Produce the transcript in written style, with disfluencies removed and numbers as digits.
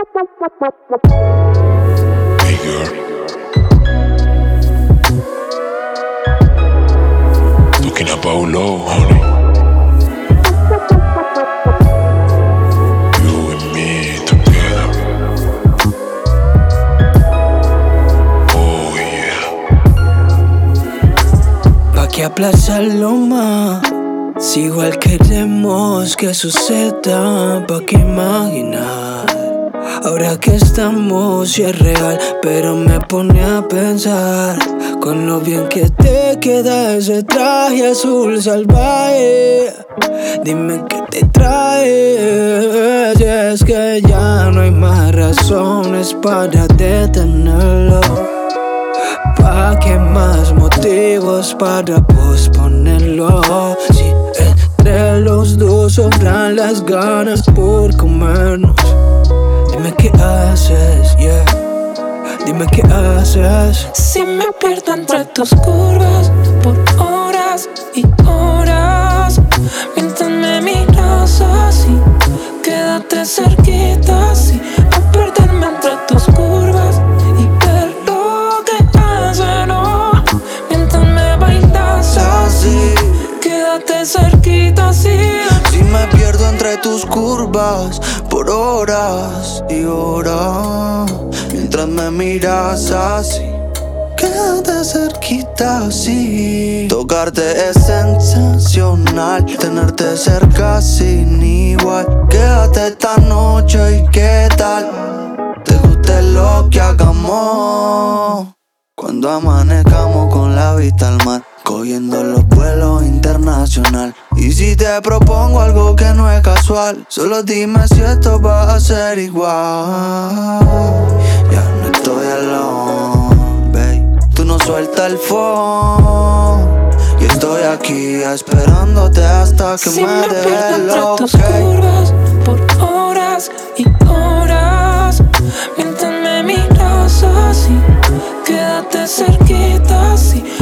Hey girl, talking about love, honey. You and me together. Oh yeah. Pa' que aplazarlo más. Si igual queremos que suceda, pa' que imaginar. Ahora que estamos, si es real, pero me pone a pensar con lo bien que te queda ese traje azul salvaje. Dime qué te trae, si es que ya no hay más razones para detenerlo. ¿Pa' qué más motivos para posponerlo? Si entre los dos sobran las ganas por comernos. Dime qué haces, yeah. Dime qué haces. Si me pierdo entre tus curvas por horas y horas, mientras me miras así, quédate cerquita así, a perderme entre tus curvas y ver lo que haces, no. Mientras me bailas así, quédate cerquita así. Si me pierdo entre tus curvas por horas y horas, mientras me miras así, quédate cerquita así. Tocarte es sensacional, tenerte cerca sin igual. Quédate esta noche y qué tal, te guste lo que hagamos. Cuando amanezcamos con la vista al mar, cogiendo los vuelos internacional. Y si te propongo algo que no es casual, solo dime si esto va a ser igual. Ya no estoy alone, babe. Tú no sueltas el phone y estoy aquí esperándote hasta que si me des el entre ok. tus curvas por horas y horas, mientras me miras así, quédate cerquita así,